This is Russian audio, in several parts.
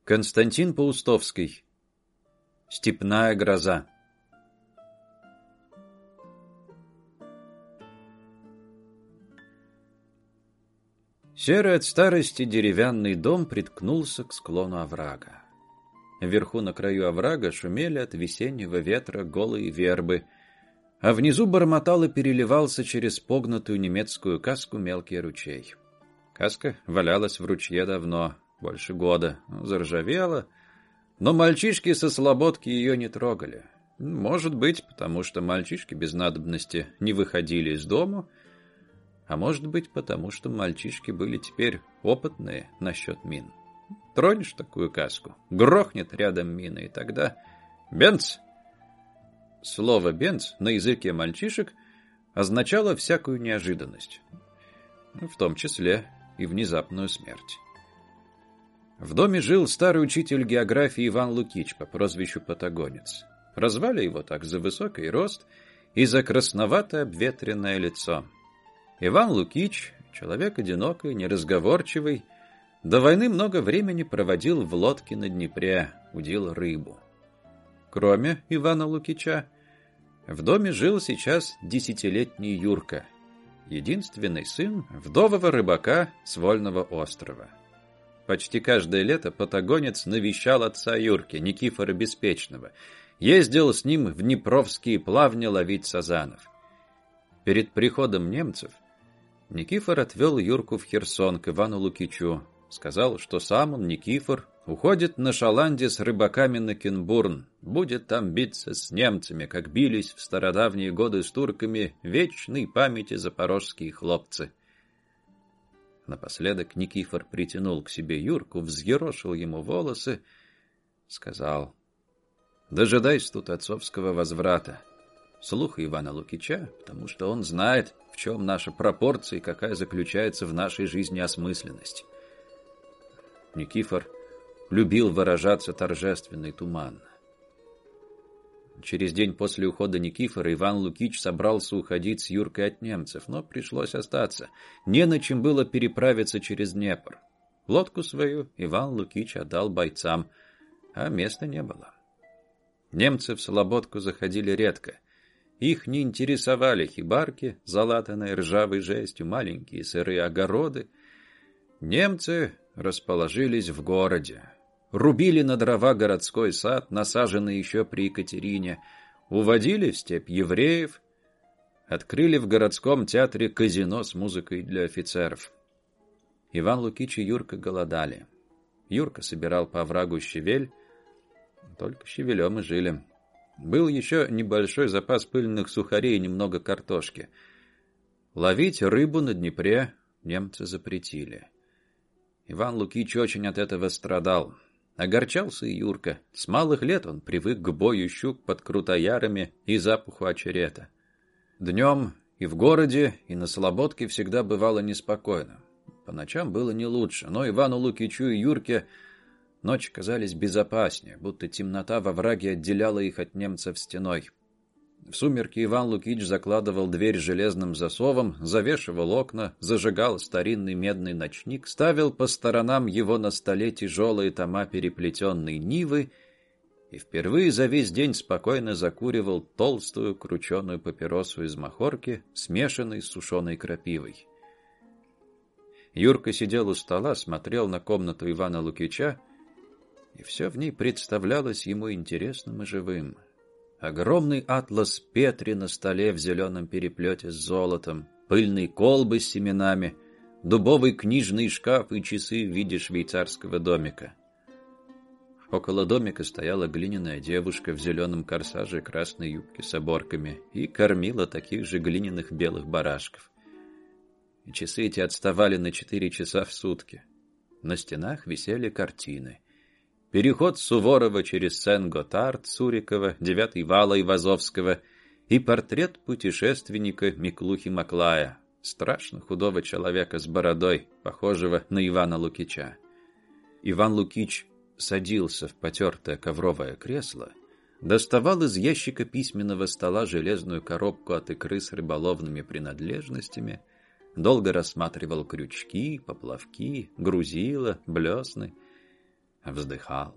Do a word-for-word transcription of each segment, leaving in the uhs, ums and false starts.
Константин Паустовский. Степная гроза. Серый от старости деревянный дом приткнулся к склону оврага. Вверху на краю оврага шумели от весеннего ветра голые вербы, а внизу бормотал и переливался через погнутую немецкую каску мелкий ручей. Каска валялась в ручье давно, больше года, заржавела, но мальчишки со слободки ее не трогали. Может быть, потому что мальчишки без надобности не выходили из дому, а может быть, потому что мальчишки были теперь опытные насчет мин. Тронешь такую каску, грохнет рядом мина, и тогда «Бенц!». Слово «бенц» на языке мальчишек означало всякую неожиданность, в том числе и внезапную смерть. В доме жил старый учитель географии Иван Лукич по прозвищу Патагонец. Прозвали его так за высокий рост и за красноватое обветренное лицо. Иван Лукич, человек одинокий, неразговорчивый, до войны много времени проводил в лодке на Днепре, удил рыбу. Кроме Ивана Лукича, в доме жил сейчас десятилетний Юрка, единственный сын вдового рыбака с Вольного острова. Почти каждое лето Патагонец навещал отца Юрки, Никифора Беспечного, ездил с ним в Днепровские плавни ловить сазанов. Перед приходом немцев Никифор отвел Юрку в Херсон к Ивану Лукичу, сказал, что сам он, Никифор, уходит на шаланде с рыбаками на Кенбурн, будет там биться с немцами, как бились в стародавние годы с турками вечной памяти запорожские хлопцы. Напоследок Никифор притянул к себе Юрку, взъерошил ему волосы, сказал: «Дожидайся тут отцовского возврата. Слуха Ивана Лукича, потому что он знает, в чем наша пропорция и какая заключается в нашей жизни осмысленность». Никифор любил выражаться торжественно и туманно. Через день после ухода Никифора Иван Лукич собрался уходить с Юркой от немцев, но пришлось остаться. Не на чем было переправиться через Днепр. Лодку свою Иван Лукич отдал бойцам, а места не было. Немцы в Слободку заходили редко. Их не интересовали хибарки, залатанные ржавой жестью, маленькие сырые огороды. Немцы расположились в городе. Рубили на дрова городской сад, насаженный еще при Екатерине, уводили в степь евреев, открыли в городском театре казино с музыкой для офицеров. Иван Лукич и Юрка голодали. Юрка собирал по оврагу щавель, только щавелем и жили. Был еще небольшой запас пыльных сухарей и немного картошки. Ловить рыбу на Днепре немцы запретили. Иван Лукич очень от этого страдал. Огорчался и Юрка. С малых лет он привык к бою щук под крутоярами и запаху очерета. Днем и в городе, и на Слободке всегда бывало неспокойно. По ночам было не лучше, но Ивану Лукичу и Юрке ночи казались безопаснее, будто темнота во враге отделяла их от немцев стеной. В сумерки Иван Лукич закладывал дверь железным засовом, завешивал окна, зажигал старинный медный ночник, ставил по сторонам его на столе тяжелые тома переплетенной Нивы и впервые за весь день спокойно закуривал толстую крученую папиросу из махорки, смешанной с сушеной крапивой. Юрка сидел у стола, смотрел на комнату Ивана Лукича, и все в ней представлялось ему интересным и живым. Огромный атлас Петри на столе в зеленом переплете с золотом, пыльные колбы с семенами, дубовый книжный шкаф и часы в виде швейцарского домика. Около домика стояла глиняная девушка в зеленом корсаже и красной юбке с оборками и кормила таких же глиняных белых барашков. И часы эти отставали на четыре часа в сутки. На стенах висели картины. Переход Суворова через Сен-Готард Сурикова, Девятый вал Айвазовского и портрет путешественника Миклухи Маклая, страшно худого человека с бородой, похожего на Ивана Лукича. Иван Лукич садился в потертое ковровое кресло, доставал из ящика письменного стола железную коробку от икры с рыболовными принадлежностями, долго рассматривал крючки, поплавки, грузила, блесны. вздыхал.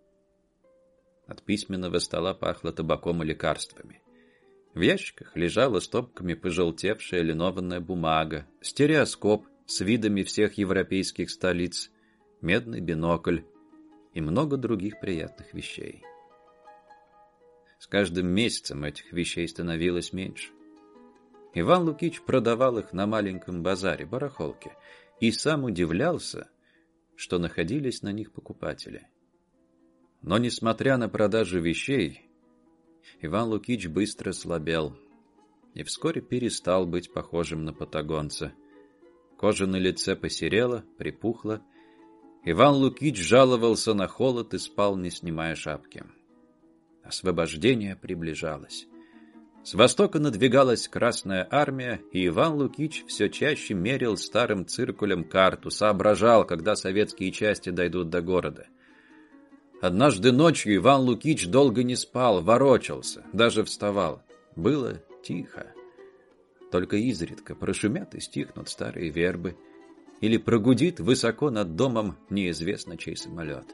От письменного стола пахло табаком и лекарствами. В ящиках лежала стопками пожелтевшая линованная бумага, стереоскоп с видами всех европейских столиц, медный бинокль и много других приятных вещей. С каждым месяцем этих вещей становилось меньше. Иван Лукич продавал их на маленьком базаре, барахолке, и сам удивлялся, что находились на них покупатели. Но, несмотря на продажу вещей, Иван Лукич быстро слабел и вскоре перестал быть похожим на патагонца. Кожа на лице посерела, припухла. Иван Лукич жаловался на холод и спал, не снимая шапки. Освобождение приближалось. С востока надвигалась Красная армия, и Иван Лукич все чаще мерил старым циркулем карту, соображал, когда советские части дойдут до города. Однажды ночью Иван Лукич долго не спал, ворочался, даже вставал. Было тихо. Только изредка прошумят и стихнут старые вербы, или прогудит высоко над домом неизвестно чей самолет.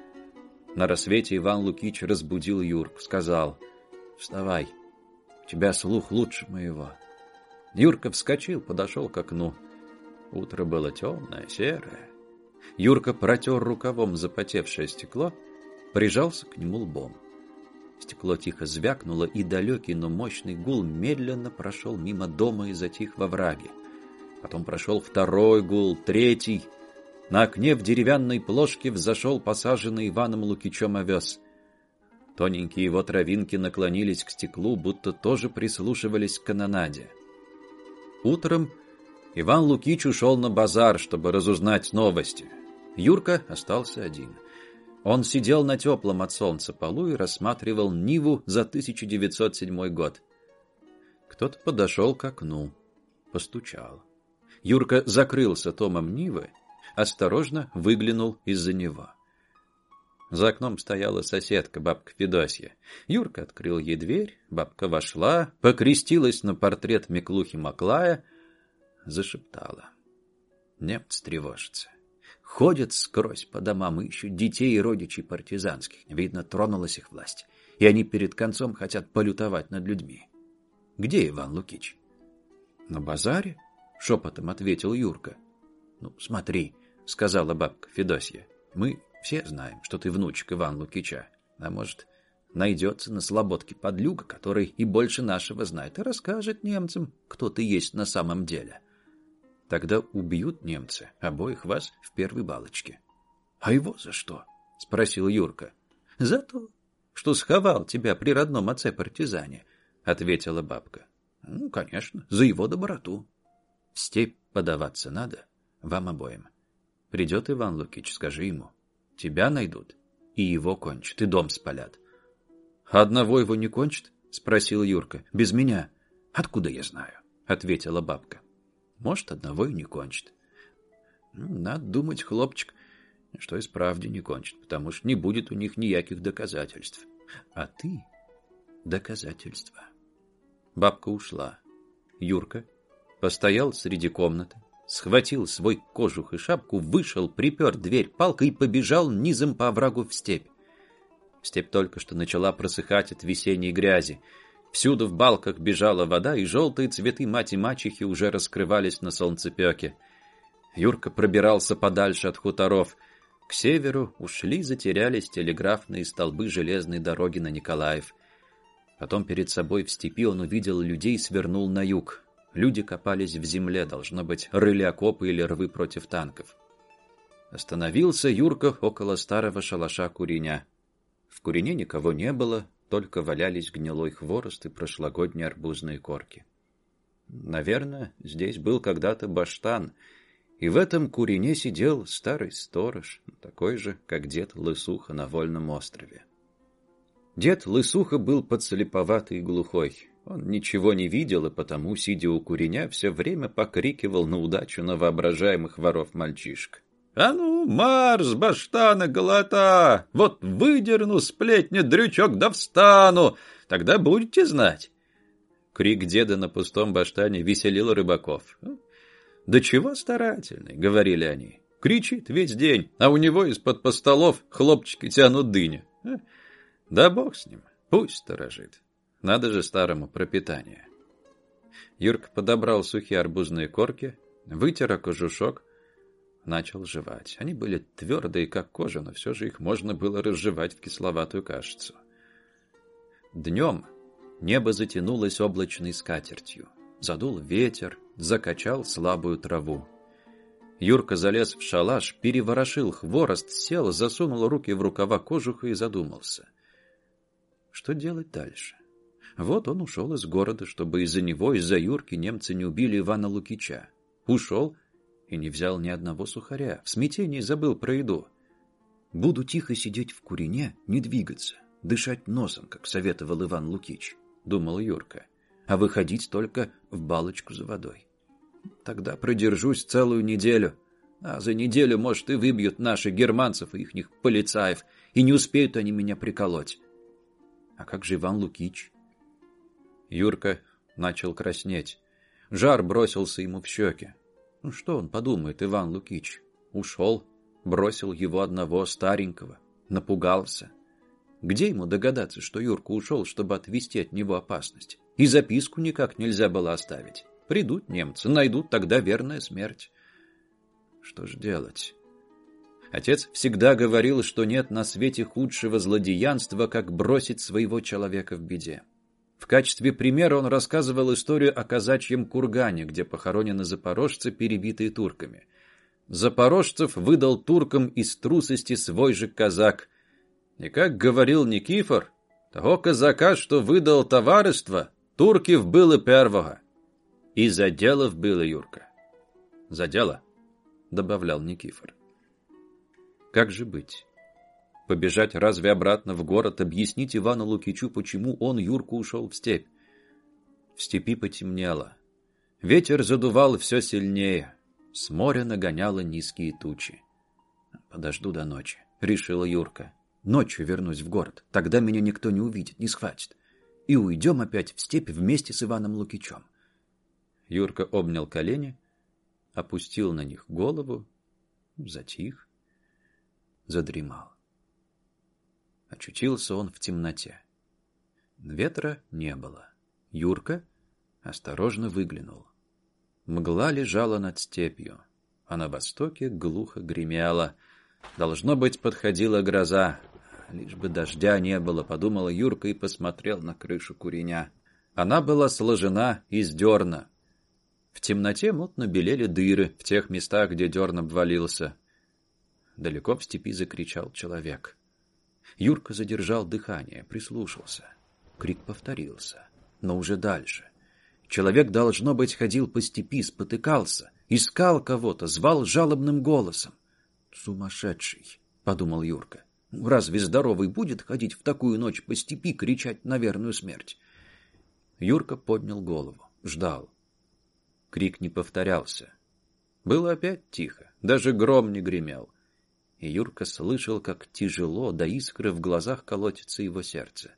На рассвете Иван Лукич разбудил Юрку, сказал: «Вставай, у тебя слух лучше моего». Юрка вскочил, подошел к окну. Утро было темное, серое. Юрка протер рукавом запотевшее стекло, прижался к нему лбом. Стекло тихо звякнуло, и далекий, но мощный гул медленно прошел мимо дома и затих во враге. Потом прошел второй гул, третий. На окне в деревянной плошке взошел посаженный Иваном Лукичем овес. Тоненькие его травинки наклонились к стеклу, будто тоже прислушивались к канонаде. Утром Иван Лукич ушел на базар, чтобы разузнать новости. Юрка остался один. Он сидел на теплом от солнца полу и рассматривал Ниву за тысяча девятьсот седьмой год. Кто-то подошел к окну, постучал. Юрка закрылся томом Нивы, осторожно выглянул из-за него. За окном стояла соседка, бабка Федосья. Юрка открыл ей дверь, бабка вошла, покрестилась на портрет Миклухи-Маклая, зашептала: «Немцы тревожатся. Ходят скрозь по домам, ищут детей и родичей партизанских. Видно, тронулась их власть, и они перед концом хотят полютовать над людьми». «Где Иван Лукич?» «На базаре», — шепотом ответил Юрка. «Ну, смотри», — сказала бабка Федосья, — «мы все знаем, что ты внучек Ивана Лукича. А может, найдется на слободке подлюга, который и больше нашего знает, и расскажет немцам, кто ты есть на самом деле. Тогда убьют немцы обоих вас в первой балочке». «А его за что?» — спросил Юрка. «За то, что сховал тебя при родном отце-партизане», — ответила бабка. «Ну, конечно, за его доброту. В степь подаваться надо вам обоим. Придет Иван Лукич, скажи ему. Тебя найдут, и его кончат, и дом спалят». «Одного его не кончат?» — спросил Юрка. «Без меня». «Откуда я знаю?» — ответила бабка. «Может, одного и не кончит. Надо думать, хлопчик, что и справді не кончит, потому что не будет у них никаких доказательств. А ты — доказательства». Бабка ушла. Юрка постоял среди комнаты, схватил свой кожух и шапку, вышел, припер дверь палкой и побежал низом по оврагу в степь. Степь только что начала просыхать от весенней грязи. Всюду в балках бежала вода, и желтые цветы мать-и-мачехи уже раскрывались на солнцепеке. Юрка пробирался подальше от хуторов. К северу ушли, затерялись телеграфные столбы железной дороги на Николаев. Потом перед собой в степи он увидел людей и свернул на юг. Люди копались в земле, должно быть, рыли окопы или рвы против танков. Остановился Юрка около старого шалаша куреня. В курене никого не было, только валялись гнилой хворост и прошлогодние арбузные корки. Наверное, здесь был когда-то баштан, и в этом курене сидел старый сторож, такой же, как дед Лысуха на Вольном острове. Дед Лысуха был подслеповатый и глухой. Он ничего не видел, и потому, сидя у куреня, все время покрикивал на удачу на воображаемых воров-мальчишек. «А ну, марш, баштана, голота! Вот выдерну сплетня, дрючок, да встану! Тогда будете знать!» Крик деда на пустом баштане веселил рыбаков. «Да чего старательный!» — говорили они. Кричит весь день, а у него из-под постолов хлопчики тянут дыни. Да бог с ним, пусть сторожит. Надо же старому пропитание. Юрка подобрал сухие арбузные корки, вытер о кожушок, начал жевать. Они были твердые, как кожа, но все же их можно было разжевать в кисловатую кашицу. Днем небо затянулось облачной скатертью. Задул ветер, закачал слабую траву. Юрка залез в шалаш, переворошил хворост, сел, засунул руки в рукава кожуха и задумался. Что делать дальше? Вот он ушел из города, чтобы из-за него, из-за Юрки немцы не убили Ивана Лукича. Ушел и не взял ни одного сухаря. В смятении забыл про еду. Буду тихо сидеть в курине, не двигаться, дышать носом, как советовал Иван Лукич, думал Юрка, а выходить только в балочку за водой. Тогда продержусь целую неделю, а за неделю, может, и выбьют наши германцев и ихних полицаев, и не успеют они меня приколоть. А как же Иван Лукич? Юрка начал краснеть. Жар бросился ему в щеки. Ну что он подумает, Иван Лукич? Ушел, бросил его одного старенького, напугался. Где ему догадаться, что Юрка ушел, чтобы отвести от него опасность? И записку никак нельзя было оставить. Придут немцы, найдут, тогда верная смерть. Что ж делать? Отец всегда говорил, что нет на свете худшего злодеянства, как бросить своего человека в беде. В качестве примера он рассказывал историю о казачьем кургане, где похоронены запорожцы, перебитые турками. Запорожцев выдал туркам из трусости свой же казак. И, как говорил Никифор, того казака, что выдал товариство, турки вбили первого. И за дело вбили Юрка. За дело, добавлял Никифор. Как же быть? Побежать разве обратно в город, объяснить Ивану Лукичу, почему он, Юрку, ушел в степь? В степи потемнело. Ветер задувал все сильнее. С моря нагоняло низкие тучи. «Подожду до ночи», — решила Юрка. «Ночью вернусь в город. Тогда меня никто не увидит, не схватит. И уйдем опять в степь вместе с Иваном Лукичем». Юрка обнял колени, опустил на них голову, затих, задремал. Очутился он в темноте. Ветра не было. Юрка осторожно выглянул. Мгла лежала над степью, а на востоке глухо гремела. Должно быть, подходила гроза. Лишь бы дождя не было, подумал Юрка и посмотрел на крышу куреня. Она была сложена из дерна. В темноте мутно белели дыры в тех местах, где дерн обвалился. Далеко в степи закричал человек. Юрка задержал дыхание, прислушался. Крик повторился, но уже дальше. Человек, должно быть, ходил по степи, спотыкался, искал кого-то, звал жалобным голосом. «Сумасшедший», — подумал Юрка. «Разве здоровый будет ходить в такую ночь по степи, кричать на верную смерть?» Юрка поднял голову, ждал. Крик не повторялся. Было опять тихо, даже гром не гремел. И Юрка слышал, как тяжело до искры в глазах колотится его сердце.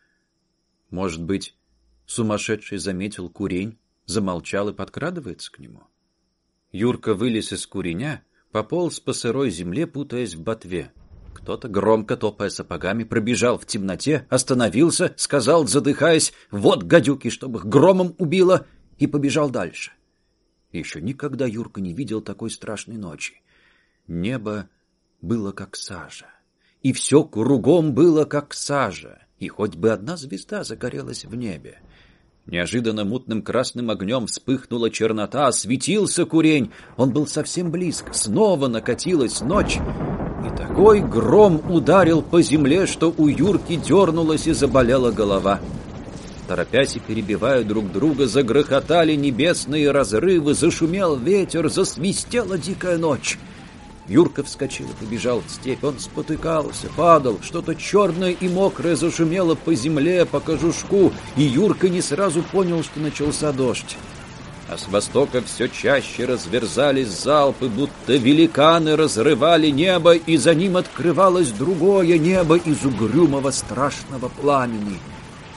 Может быть, сумасшедший заметил курень, замолчал и подкрадывается к нему? Юрка вылез из куреня, пополз по сырой земле, путаясь в ботве. Кто-то, громко топая сапогами, пробежал в темноте, остановился, сказал, задыхаясь, «Вот гадюки, чтобы их громом убило!» и побежал дальше. Еще никогда Юрка не видел такой страшной ночи. Небо было как сажа, и все кругом было как сажа, и хоть бы одна звезда загорелась в небе. Неожиданно мутным красным огнем вспыхнула чернота, осветился курень, он был совсем близко, снова накатилась ночь, и такой гром ударил по земле, что у Юрки дернулась и заболела голова. Торопясь и перебивая друг друга, загрохотали небесные разрывы, зашумел ветер, засвистела дикая ночь. Юрка вскочил и побежал в степь. Он спотыкался, падал, что-то черное и мокрое зашумело по земле, по кожушку, и Юрка не сразу понял, что начался дождь. А с востока все чаще разверзались залпы, будто великаны разрывали небо, и за ним открывалось другое небо из угрюмого страшного пламени.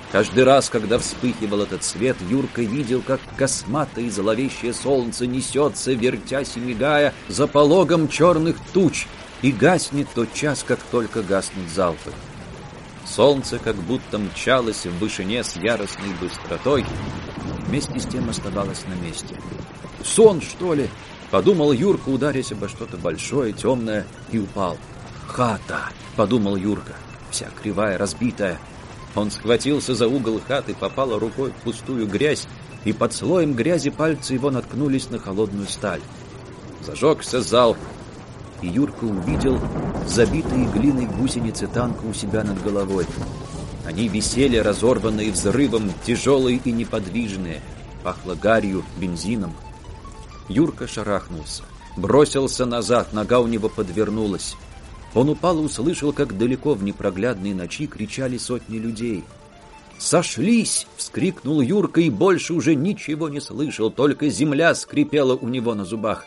Каждый раз, когда вспыхивал этот свет, Юрка видел, как косматое и зловещее солнце несется, вертясь и мигая, за пологом черных туч, и гаснет тот час, как только гаснут залпы. Солнце как будто мчалось в вышине с яростной быстротой, вместе с тем оставалось на месте. «Сон, что ли?» — подумал Юрка, ударясь обо что-то большое, темное, и упал. «Хата!» — подумал Юрка, вся кривая, разбитая. Он схватился за угол хаты, попал рукой в пустую грязь, и под слоем грязи пальцы его наткнулись на холодную сталь. Зажегся залп, и Юрка увидел забитые глиной гусеницы танка у себя над головой. Они висели, разорванные взрывом, тяжелые и неподвижные. Пахло гарью, бензином. Юрка шарахнулся, бросился назад, нога у него подвернулась. Он упал и услышал, как далеко в непроглядной ночи кричали сотни людей. «Сошлись!» — вскрикнул Юрка и больше уже ничего не слышал, только земля скрипела у него на зубах.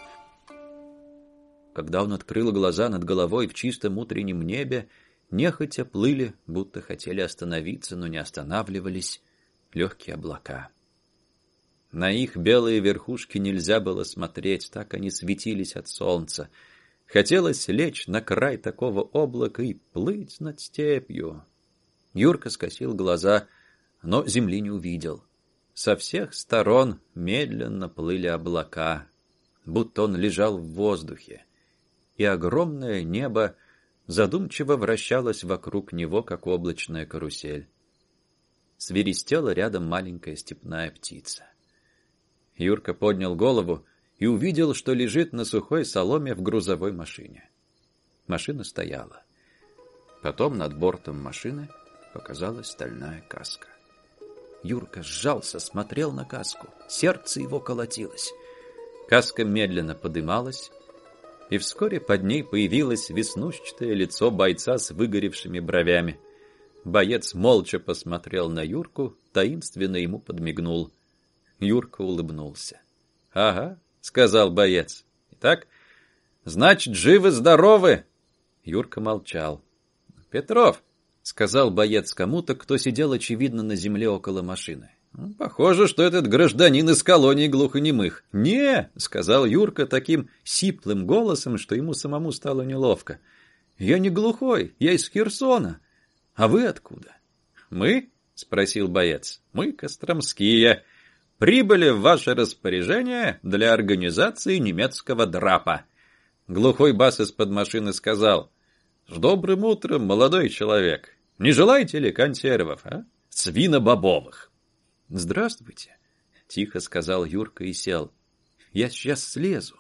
Когда он открыл глаза, над головой в чистом утреннем небе нехотя плыли, будто хотели остановиться, но не останавливались, легкие облака. На их белые верхушки нельзя было смотреть, так они светились от солнца. Хотелось лечь на край такого облака и плыть над степью. Юрка скосил глаза, но земли не увидел. Со всех сторон медленно плыли облака, будто он лежал в воздухе, и огромное небо задумчиво вращалось вокруг него, как облачная карусель. Свиристела рядом маленькая степная птица. Юрка поднял голову и увидел, что лежит на сухой соломе в грузовой машине. Машина стояла. Потом над бортом машины показалась стальная каска. Юрка сжался, смотрел на каску. Сердце его колотилось. Каска медленно подымалась, и вскоре под ней появилось веснушчатое лицо бойца с выгоревшими бровями. Боец молча посмотрел на Юрку, таинственно ему подмигнул. Юрка улыбнулся. «Ага», — сказал боец. «Итак, значит, живы-здоровы?» Юрка молчал. «Петров», — сказал боец кому-то, кто сидел, очевидно, на земле около машины. «Похоже, что этот гражданин из колонии глухонемых». «Не», — сказал Юрка таким сиплым голосом, что ему самому стало неловко. «Я не глухой, я из Херсона. А вы откуда?» «Мы?» — спросил боец. «Мы костромские. Прибыли в ваше распоряжение для организации немецкого драпа». Глухой бас из-под машины сказал: «С добрым утром, молодой человек. Не желаете ли консервов, а? Свинобобовых?» «Здравствуйте», — тихо сказал Юрка и сел. «Я сейчас слезу».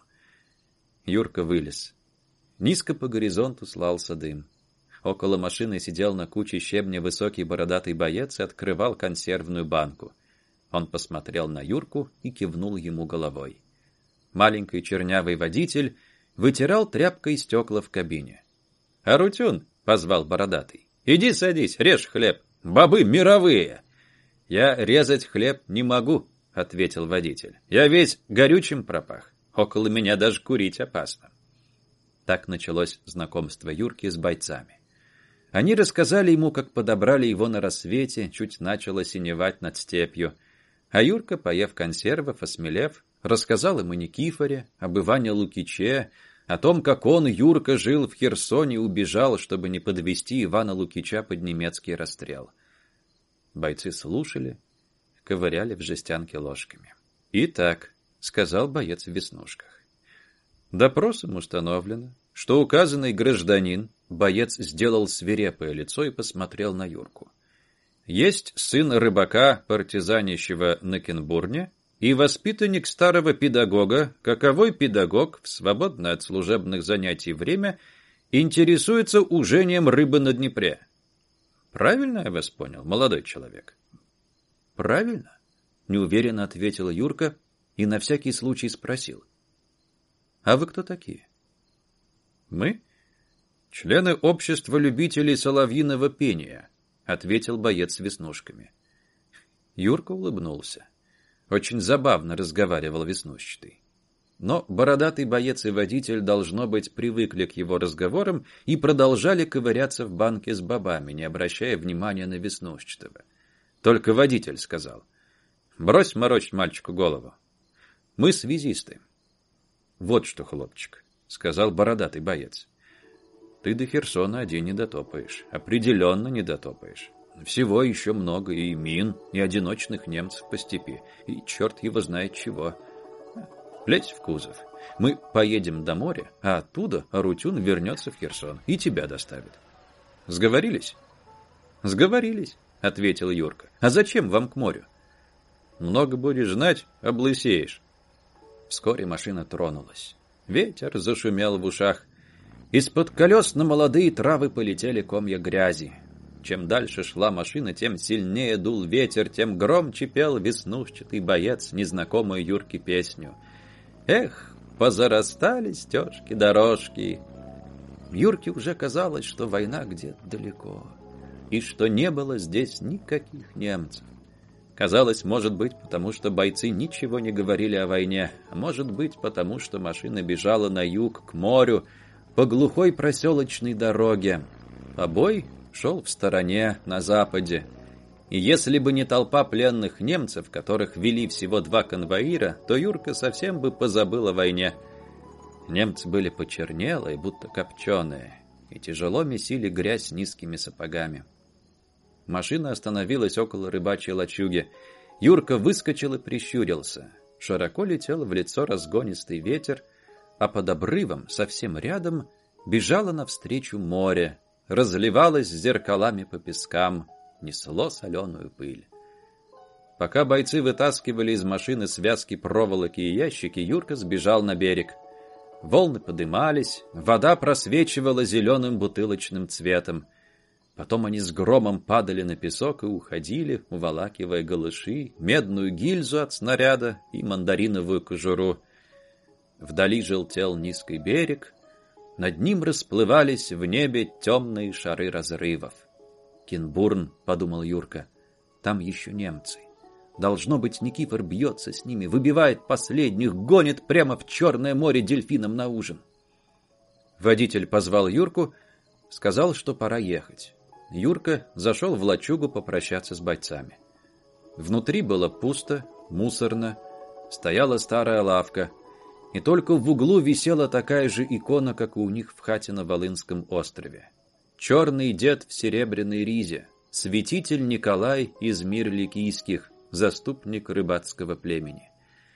Юрка вылез. Низко по горизонту слался дым. Около машины сидел на куче щебня высокий бородатый боец и открывал консервную банку. Он посмотрел на Юрку и кивнул ему головой. Маленький чернявый водитель вытирал тряпкой стекла в кабине. «Арутюн», — позвал бородатый, — «иди садись, режь хлеб. Бобы мировые». «Я резать хлеб не могу», — ответил водитель. «Я весь горючим пропах. Около меня даже курить опасно». Так началось знакомство Юрки с бойцами. Они рассказали ему, как подобрали его на рассвете, чуть начало синевать над степью. А Юрка, поев консервов, осмелев, рассказал им о Никифоре, об Иване Лукиче, о том, как он, Юрка, жил в Херсоне и убежал, чтобы не подвести Ивана Лукича под немецкий расстрел. Бойцы слушали, ковыряли в жестянке ложками. «Итак», — сказал боец в веснушках, — «допросом установлено, что указанный гражданин», — боец сделал свирепое лицо и посмотрел на Юрку, «есть сын рыбака, партизанящего на Кенбурне, и воспитанник старого педагога, каковой педагог в свободное от служебных занятий время интересуется ужением рыбы на Днепре. Правильно я вас понял, молодой человек?» «Правильно», — неуверенно ответил Юрка и на всякий случай спросил: «А вы кто такие?» «Мы — члены общества любителей соловьиного пения», — ответил боец с веснушками. Юрка улыбнулся. Очень забавно разговаривал веснушчатый. Но бородатый боец и водитель, должно быть, привыкли к его разговорам и продолжали ковыряться в банке с бобами, не обращая внимания на веснушчатого. Только водитель сказал: «Брось морочить мальчику голову. Мы связисты». «Вот что, хлопчик», — сказал бородатый боец. «Ты до Херсона один не дотопаешь. Определенно не дотопаешь. Всего еще много и мин, и одиночных немцев по степи, и черт его знает чего. Лезь в кузов. Мы поедем до моря, а оттуда Арутюн вернется в Херсон и тебя доставит. Сговорились?» «Сговорились», — ответил Юрка. «А зачем вам к морю?» «Много будешь знать, облысеешь». Вскоре машина тронулась. Ветер зашумел в ушах. Из-под колес на молодые травы полетели комья грязи. Чем дальше шла машина, тем сильнее дул ветер, тем громче пел веснушчатый боец незнакомую Юрке песню. «Эх, позарастали стежки-дорожки». Юрке уже казалось, что война где-то далеко, и что не было здесь никаких немцев. Казалось, может быть, потому что бойцы ничего не говорили о войне, а может быть, потому что машина бежала на юг, к морю, по глухой проселочной дороге, а бой шел в стороне, на западе. И если бы не толпа пленных немцев, которых вели всего два конвоира, то Юрка совсем бы позабыл о войне. Немцы были почернелые, будто копченые, и тяжело месили грязь низкими сапогами. Машина остановилась около рыбачьей лачуги. Юрка выскочил и прищурился. Широко летел в лицо разгонистый ветер, а под обрывом, совсем рядом, бежало навстречу море, разливалось зеркалами по пескам, несло соленую пыль. Пока бойцы вытаскивали из машины связки проволоки и ящики, Юрка сбежал на берег. Волны подымались, вода просвечивала зеленым бутылочным цветом. Потом они с громом падали на песок и уходили, уволакивая голыши, медную гильзу от снаряда и мандариновую кожуру. Вдали желтел низкий берег, над ним расплывались в небе темные шары разрывов. «Кенбурн», — подумал Юрка, — «там еще немцы. Должно быть, Никифор бьется с ними, выбивает последних, гонит прямо в Черное море дельфинам на ужин». Водитель позвал Юрку, сказал, что пора ехать. Юрка зашел в лачугу попрощаться с бойцами. Внутри было пусто, мусорно, стояла старая лавка, и только в углу висела такая же икона, как и у них в хате на Волынском острове. Черный дед в серебряной ризе, святитель Николай из Мирликийских, заступник рыбацкого племени.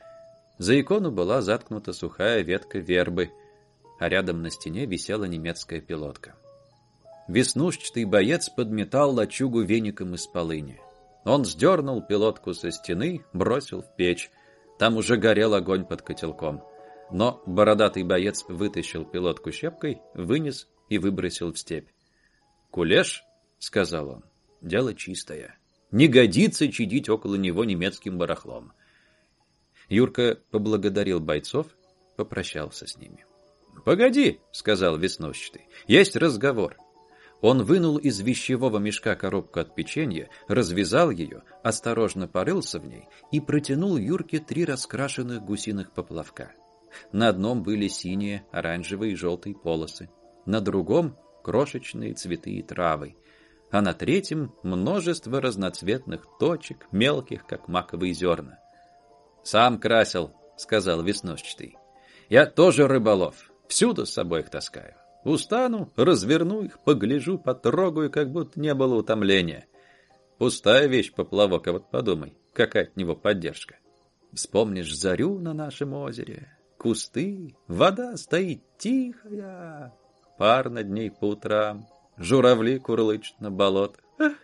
За икону была заткнута сухая ветка вербы, а рядом на стене висела немецкая пилотка. Веснушчатый боец подметал лачугу веником из полыни. Он сдернул пилотку со стены, бросил в печь. Там уже горел огонь под котелком. Но бородатый боец вытащил пилотку щепкой, вынес и выбросил в степь. «Кулеш», — сказал он, — «дело чистое. Не годится чадить около него немецким барахлом». Юрка поблагодарил бойцов, попрощался с ними. «Погоди», — сказал веснушчатый, — «есть разговор». Он вынул из вещевого мешка коробку от печенья, развязал ее, осторожно порылся в ней и протянул Юрке три раскрашенных гусиных поплавка. На одном были синие, оранжевые и желтые полосы, на другом — крошечные цветы и травы, а на третьем — множество разноцветных точек, мелких, как маковые зерна. «Сам красил», — сказал веснушчатый. «Я тоже рыболов, всюду с собой их таскаю. Устану, разверну их, погляжу, потрогаю, как будто не было утомления. Пустая вещь поплавок, а вот подумай, какая от него поддержка. Вспомнишь зарю на нашем озере, кусты, вода стоит тихая, пар над ней по утрам, журавли курлычут на болотах.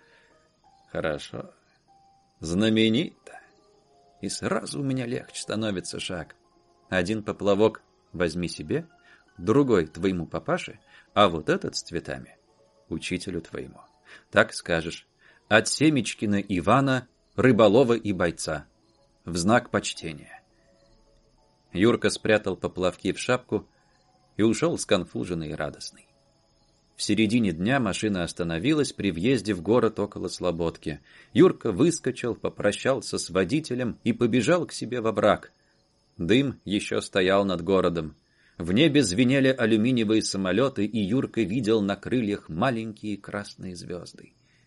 Хорошо, знаменито. И сразу у меня легче становится шаг. Один поплавок возьми себе, другой твоему папаше, а вот этот с цветами учителю твоему. Так скажешь: от Семечкина Ивана, рыболова и бойца, в знак почтения. Юрка спрятал поплавки в шапку и ушел сконфуженный и радостный. В середине дня машина остановилась при въезде в город около Слободки. Юрка выскочил, попрощался с водителем и побежал к себе во враг. Дым еще стоял над городом. В небе звенели алюминиевые самолеты, и Юрка видел на крыльях маленькие красные звезды.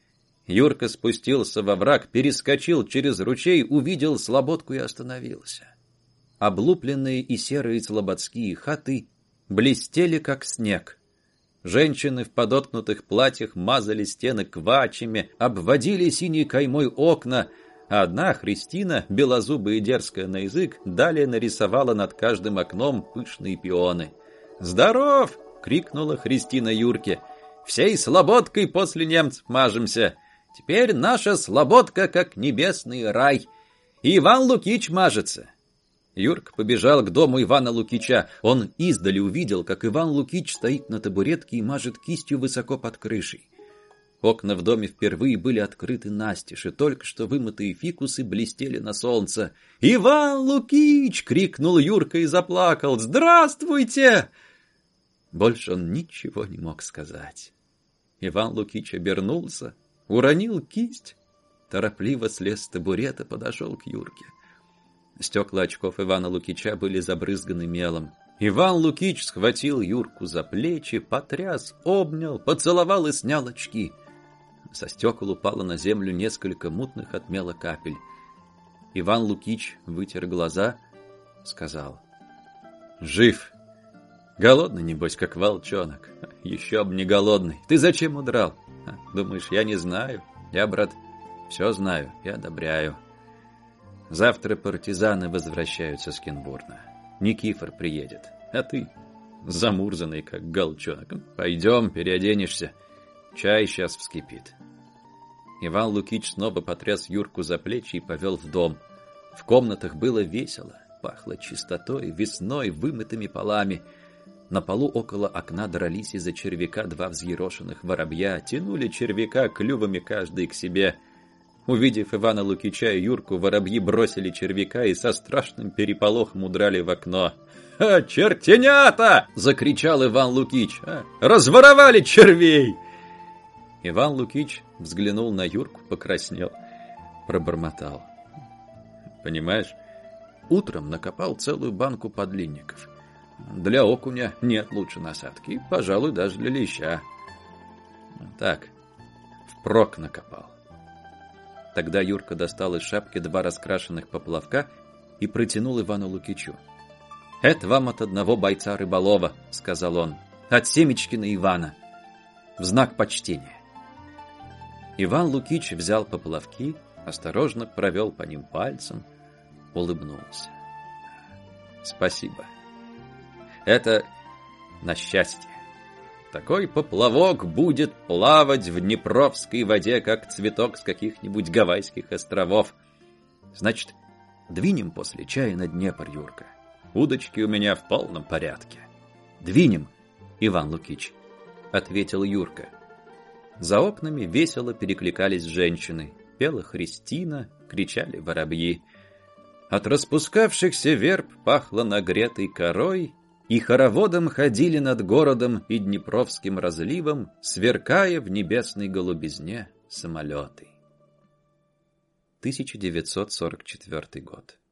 Юрка спустился во враг, перескочил через ручей, увидел слободку и остановился. Облупленные и серые слободские хаты блестели, как снег. Женщины в подоткнутых платьях мазали стены квачами, обводили синей каймой окна, а одна, Христина, белозубая и дерзкая на язык, далее нарисовала над каждым окном пышные пионы. «Здоров!» — крикнула Христина Юрке. «Всей слободкой после немцев мажемся. Теперь наша слободка, как небесный рай. И Иван Лукич мажется». Юрка побежал к дому Ивана Лукича. Он издали увидел, как Иван Лукич стоит на табуретке и мажет кистью высоко под крышей. Окна в доме впервые были открыты настежь, и только что вымытые фикусы блестели на солнце. «Иван Лукич!» — крикнул Юрка и заплакал. «Здравствуйте!» Больше он ничего не мог сказать. Иван Лукич обернулся, уронил кисть, торопливо слез с табурета, подошел к Юрке. Стекла очков Ивана Лукича были забрызганы мелом. Иван Лукич схватил Юрку за плечи, потряс, обнял, поцеловал и снял очки. Со стекол упало на землю несколько мутных от мела капель. Иван Лукич вытер глаза, сказал: «Жив! Голодный, небось, как волчонок. Еще б не голодный. Ты зачем удрал? Думаешь, я не знаю? Я, брат, все знаю и одобряю. Завтра партизаны возвращаются с Кенбурна. Никифор приедет, а ты замурзанный, как голчонок. Пойдем, переоденешься. Чай сейчас вскипит». Иван Лукич снова потряс Юрку за плечи и повел в дом. В комнатах было весело, пахло чистотой, весной, вымытыми полами. На полу около окна дрались из-за червяка два взъерошенных воробья, тянули червяка клювами каждый к себе. Увидев Ивана Лукича и Юрку, воробьи бросили червяка и со страшным переполохом удрали в окно. «А, чертенята!» — закричал Иван Лукич. «А, разворовали червей!» Иван Лукич взглянул на Юрку, покраснел, пробормотал: «Понимаешь, утром накопал целую банку подлинников. Для окуня нет лучше насадки, и, пожалуй, даже для леща. Так, впрок накопал». Тогда Юрка достал из шапки два раскрашенных поплавка и протянул Ивану Лукичу. «Это вам от одного бойца рыболова», — сказал он, — «от Семечкина Ивана, в знак почтения». Иван Лукич взял поплавки, осторожно провел по ним пальцем, улыбнулся. «Спасибо. Это на счастье. Такой поплавок будет плавать в Днепровской воде, как цветок с каких-нибудь Гавайских островов. Значит, двинем после чая на Днепр, Юрка. Удочки у меня в полном порядке». «Двинем, Иван Лукич», — ответил Юрка. За окнами весело перекликались женщины. Пела Христина, кричали воробьи. От распускавшихся верб пахло нагретой корой, и хороводом ходили над городом и Днепровским разливом, сверкая в небесной голубизне самолеты. тысяча девятьсот сорок четвёртый год.